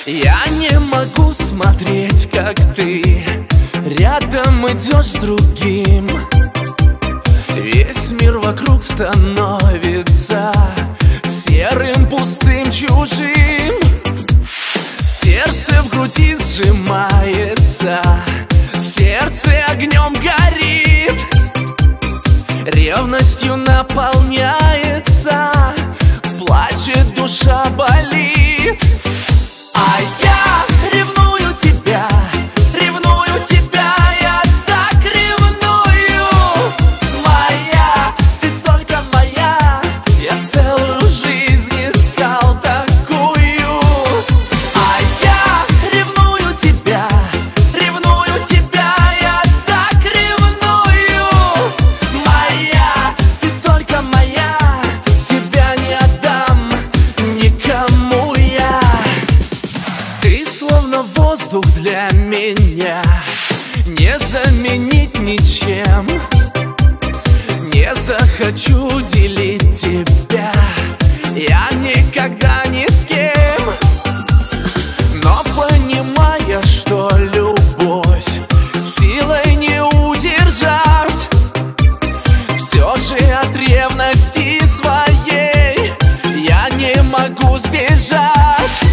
Я не могу смотреть, как ты рядом идешь с другим. Весь мир вокруг становится серым, пустым, чужим. Сердце в груди сжимается, сердце огнем горит, ревностью наполняется, плачет, душа болит. А я ревную тебя, я так ревную. Моя, ты только моя, я целую жизнь искал такую. А я ревную тебя, я так ревную. Моя, ты только моя, тебя не отдам никому я. Ты словно воздух для меня, не заменить ничем. Не захочу делить тебя я никогда ни с кем. Но понимая, что любовь силой не удержать, все же от ревности своей я не могу сбежать.